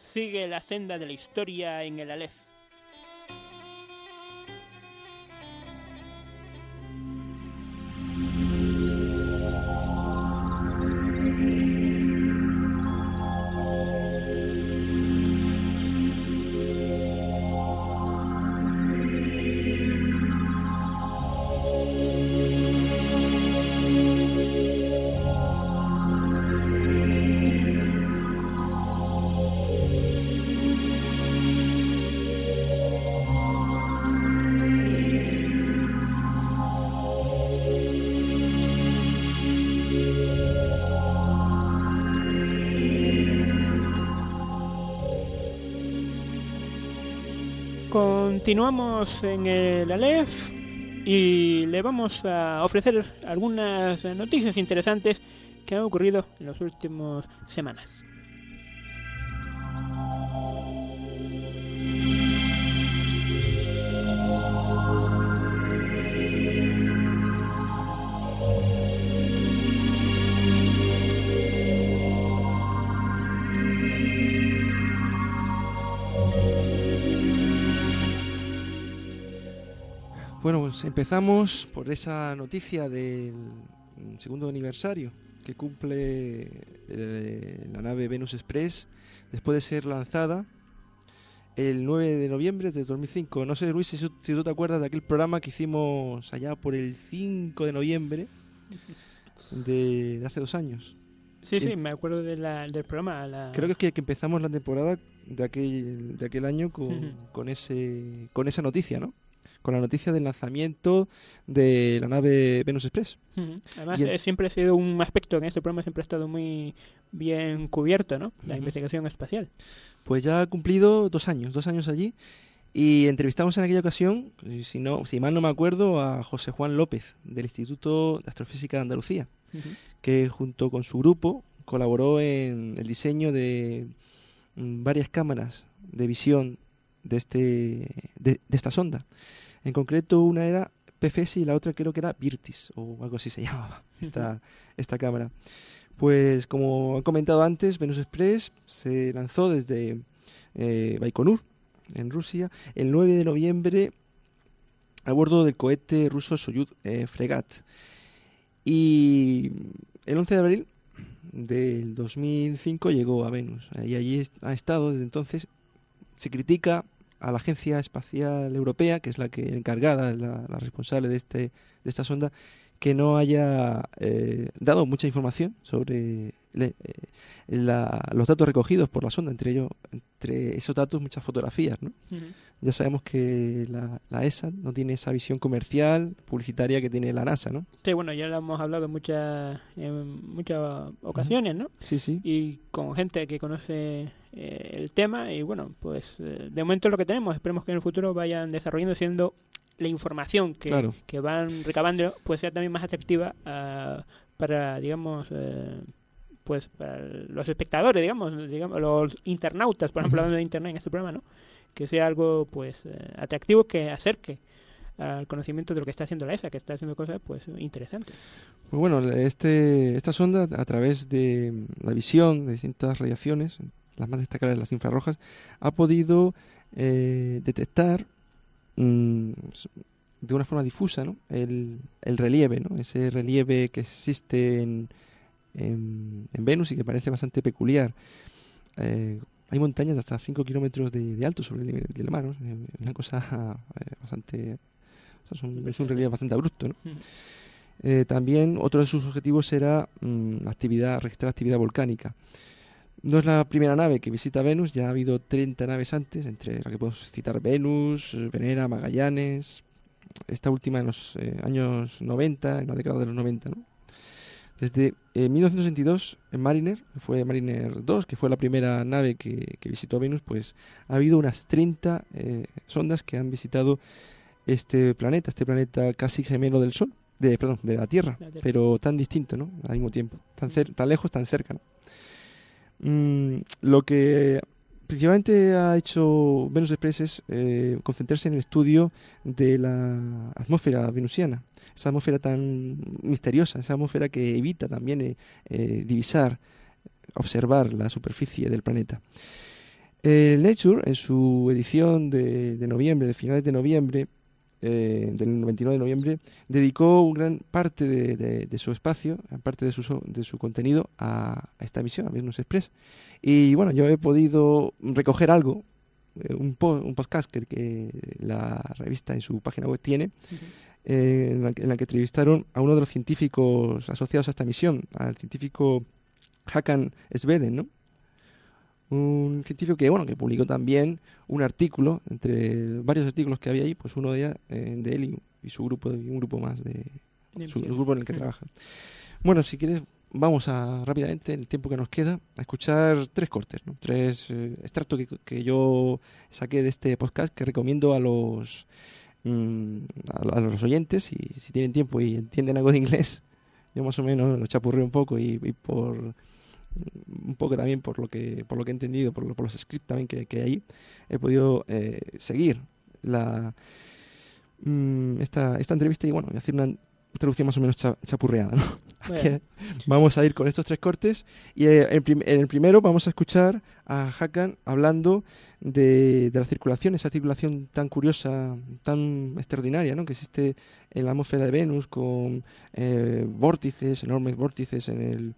sigue la senda de la historia en el Aleph. Continuamos en el Aleph y le vamos a ofrecer algunas noticias interesantes que han ocurrido en las últimas semanas. Bueno, pues empezamos por esa noticia del segundo aniversario que cumple la nave Venus Express después de ser lanzada el 9 de noviembre de 2005. No sé, Luis, si tú te acuerdas de aquel programa que hicimos allá por el 5 de noviembre de hace 2 años. Sí, me acuerdo del programa. Creo que empezamos la temporada de aquel año con esa noticia, ¿no? Con la noticia del lanzamiento de la nave Venus Express. Además, siempre ha sido un aspecto en este programa, siempre ha estado muy bien cubierto, ¿no? La investigación espacial. Pues ya ha cumplido 2 años allí, y entrevistamos en aquella ocasión, si mal no me acuerdo, a José Juan López, del Instituto de Astrofísica de Andalucía, que junto con su grupo colaboró en el diseño de varias cámaras de visión de esta sonda. En concreto, una era PFS y la otra creo que era Virtis, o algo así se llamaba esta cámara. Pues como he comentado antes, Venus Express se lanzó desde Baikonur, en Rusia, el 9 de noviembre a bordo del cohete ruso Soyuz Fregat. Y el 11 de abril del 2005 llegó a Venus, y allí ha estado desde entonces. Se critica a la Agencia Espacial Europea, que es la encargada, la responsable de esta sonda, que no haya dado mucha información sobre los datos recogidos por la sonda, entre esos datos muchas fotografías, ¿no? Ya sabemos que la ESA no tiene esa visión comercial, publicitaria que tiene la NASA, ¿no? Sí, bueno, ya lo hemos hablado en muchas ocasiones, ¿no? Sí. Y con gente que conoce el tema, y bueno, pues de momento es lo que tenemos. Esperemos que en el futuro vayan desarrollando, siendo la información que van recabando pues sea también más atractiva para, digamos, pues para los espectadores, digamos los internautas, por ejemplo, hablando de internet en este programa, ¿no? Que sea algo pues atractivo, que acerque al conocimiento de lo que está haciendo la ESA, que está haciendo cosas pues interesantes. Pues bueno, esta sonda, a través de la visión de distintas radiaciones, las más destacadas las infrarrojas, ha podido detectar de una forma difusa, ¿no? el relieve, ¿no? Ese relieve que existe en Venus y que parece bastante peculiar. Hay montañas de hasta 5 kilómetros de alto sobre el nivel del mar, ¿no? Una cosa bastante... es un relieve bastante abrupto, ¿no? También otro de sus objetivos era registrar actividad volcánica. No es la primera nave que visita Venus, ya ha habido 30 naves antes, entre las que podemos citar Venus, Venera, Magallanes, esta última en los años 90, en la década de los 90, ¿no? Desde 1962, en Mariner 2, que fue la primera nave que visitó Venus, pues ha habido unas 30 sondas que han visitado este planeta casi gemelo del Sol, de la Tierra, pero tan distinto, ¿no? Al mismo tiempo, tan lejos, tan cerca, ¿no? Lo que principalmente ha hecho Venus Express es concentrarse en el estudio de la atmósfera venusiana, esa atmósfera tan misteriosa, esa atmósfera que evita también observar la superficie del planeta. Nature, en su edición de noviembre, de finales de noviembre, del 29 de noviembre, dedicó un gran parte de su espacio, parte de su contenido a esta emisión, a Venus Express. Y bueno, yo he podido recoger algo, un podcast que la revista en su página web tiene, en la que entrevistaron a uno de los científicos asociados a esta misión, al científico Håkan Sveden, ¿no? Un científico que publicó también un artículo, entre varios artículos que había ahí, pues uno de él y su grupo, y un grupo más el grupo en el que trabaja. Bueno, si quieres, vamos rápidamente, en el tiempo que nos queda, a escuchar 3 cortes, ¿no? 3 extractos que yo saqué de este podcast, que recomiendo a los oyentes, y si tienen tiempo y entienden algo de inglés. Yo más o menos lo chapurreo un poco y por un poco también por lo que he entendido, por los scripts también que hay ahí, he podido seguir esta entrevista y hacer una traducción más o menos chapurreada, ¿no? Bueno. Vamos a ir con estos 3 cortes y en el primero vamos a escuchar a Håkan hablando de la circulación, esa circulación tan curiosa, tan extraordinaria, ¿no?, que existe en la atmósfera de Venus, con vórtices, enormes vórtices en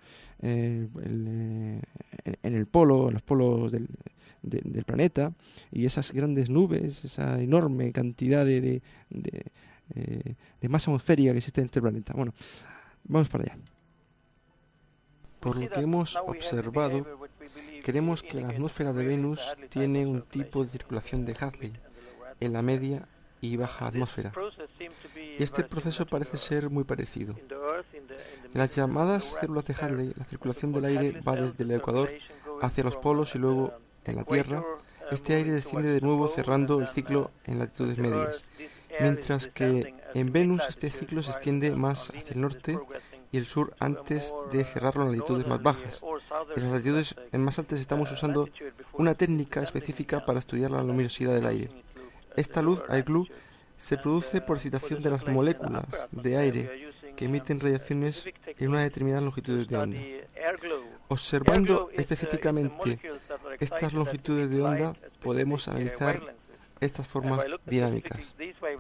el polo, en los polos del planeta, y esas grandes nubes, esa enorme cantidad de masa atmosférica que existe en este planeta. Bueno, vamos para allá. Por lo que hemos observado, creemos que la atmósfera de Venus tiene un tipo de circulación de Hadley en la media y baja atmósfera. Y este proceso parece ser muy parecido. En las llamadas células de Hadley, la circulación del aire va desde el ecuador hacia los polos y luego, en la Tierra, este aire desciende de nuevo cerrando el ciclo en latitudes medias. Mientras que en Venus este ciclo se extiende más hacia el norte y el sur antes de cerrarlo en latitudes más bajas. En las latitudes más altas estamos usando una técnica específica para estudiar la luminosidad del aire. Esta luz, air glue, se produce por excitación de las moléculas de aire que emiten radiaciones en una determinada longitud de onda. Observando específicamente estas longitudes de onda, podemos analizar estas formas dinámicas.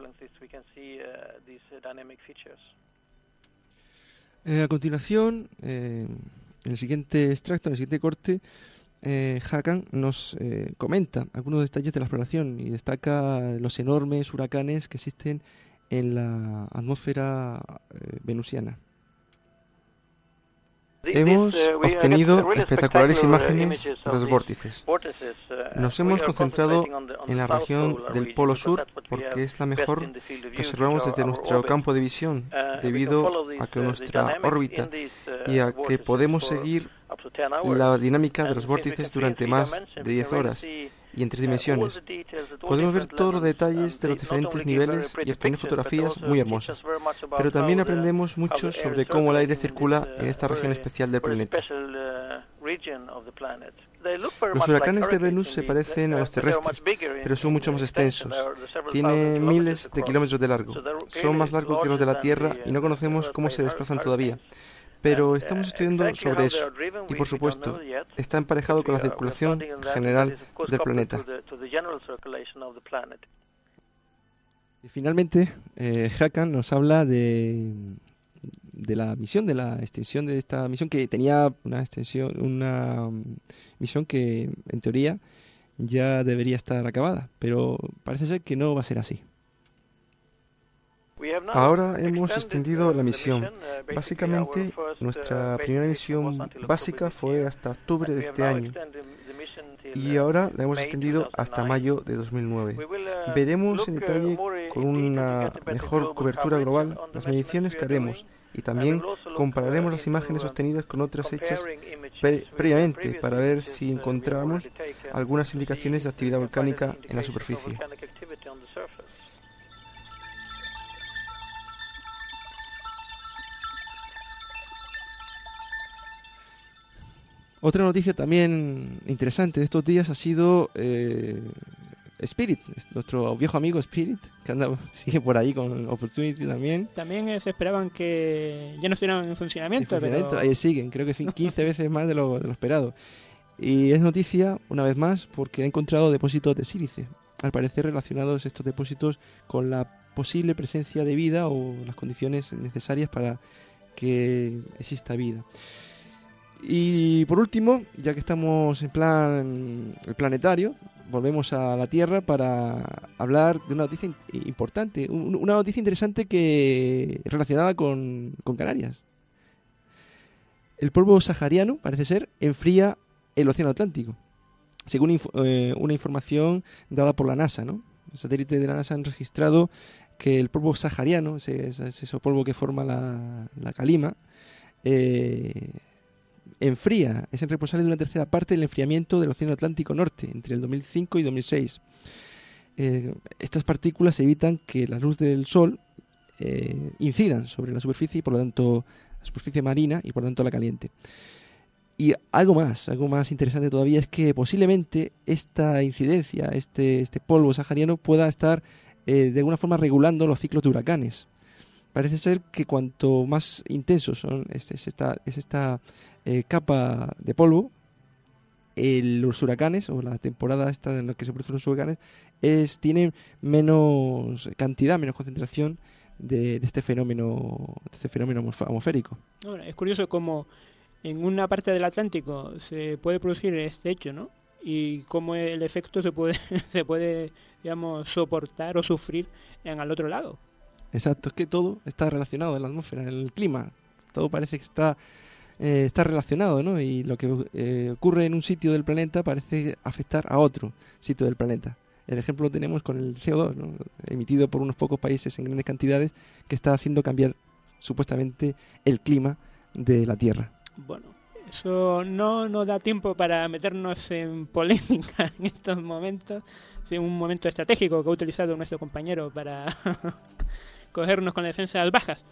A continuación, en el siguiente extracto, en el siguiente corte, Håkan nos comenta algunos detalles de la exploración y destaca los enormes huracanes que existen en la atmósfera venusiana. Hemos obtenido espectaculares imágenes de los vórtices. Nos hemos concentrado en la región del Polo Sur porque es la mejor que observamos desde nuestro campo de visión, debido a que nuestra órbita y a que podemos seguir la dinámica de los vórtices durante más de 10 horas y en 3 dimensiones. Podemos ver todos los detalles de los diferentes niveles y obtener fotografías muy hermosas. Pero también aprendemos mucho sobre cómo el aire circula en esta región especial del planeta. Los huracanes de Venus se parecen a los terrestres, pero son mucho más extensos. Tienen miles de kilómetros de largo. Son más largos que los de la Tierra y no conocemos cómo se desplazan todavía. Pero estamos estudiando sobre eso y, por supuesto, está emparejado con la circulación general del planeta. Y finalmente, Håkan nos habla de la misión, de la extensión de esta misión, que tenía una misión que, en teoría, ya debería estar acabada, pero parece ser que no va a ser así. Ahora hemos extendido la misión. Básicamente, nuestra primera misión básica fue hasta octubre de este año y ahora la hemos extendido hasta mayo de 2009. Veremos en detalle, con una mejor cobertura global, las mediciones que haremos y también compararemos las imágenes obtenidas con otras hechas previamente para ver si encontramos algunas indicaciones de actividad volcánica en la superficie. Otra noticia también interesante de estos días ha sido Spirit, nuestro viejo amigo Spirit, que sigue por ahí con Opportunity también. También se esperaban que ya no estuvieran en funcionamiento. Pero... ahí siguen, creo que 15 veces más de lo esperado. Y es noticia, una vez más, porque ha encontrado depósitos de sílice, al parecer relacionados estos depósitos con la posible presencia de vida o las condiciones necesarias para que exista vida. Y por último, ya que estamos en plan el planetario, volvemos a la Tierra para hablar de una noticia importante, una noticia interesante que relacionada con Canarias. El polvo sahariano, parece ser, enfría el océano Atlántico, según una información dada por la NASA, ¿no? Los satélites de la NASA han registrado que el polvo sahariano, ese polvo que forma la calima, enfría, es el responsable de una tercera parte del enfriamiento del océano Atlántico Norte entre el 2005 y 2006. Estas partículas evitan que la luz del sol incidan sobre la superficie y por lo tanto la superficie marina y por lo tanto la caliente. Y algo más interesante todavía es que posiblemente esta incidencia, este polvo sahariano pueda estar de alguna forma regulando los ciclos de huracanes. Parece ser que cuanto más intensos son esta capa de polvo, los huracanes o la temporada esta en la que se producen los huracanes tienen menos cantidad, menos concentración de este fenómeno atmosférico. Bueno, es curioso cómo en una parte del Atlántico se puede producir este hecho, ¿no? Y cómo el efecto se puede digamos, soportar o sufrir al otro lado. Exacto, es que todo está relacionado en la atmósfera, en el clima. Todo parece que está relacionado, ¿no? Y lo que ocurre en un sitio del planeta parece afectar a otro sitio del planeta. El ejemplo lo tenemos con el CO2, ¿no? Emitido por unos pocos países en grandes cantidades, que está haciendo cambiar supuestamente el clima de la Tierra. Bueno, eso no nos da tiempo para meternos en polémica en estos momentos. Es un momento estratégico que ha utilizado nuestro compañero para cogernos con las defensas bajas.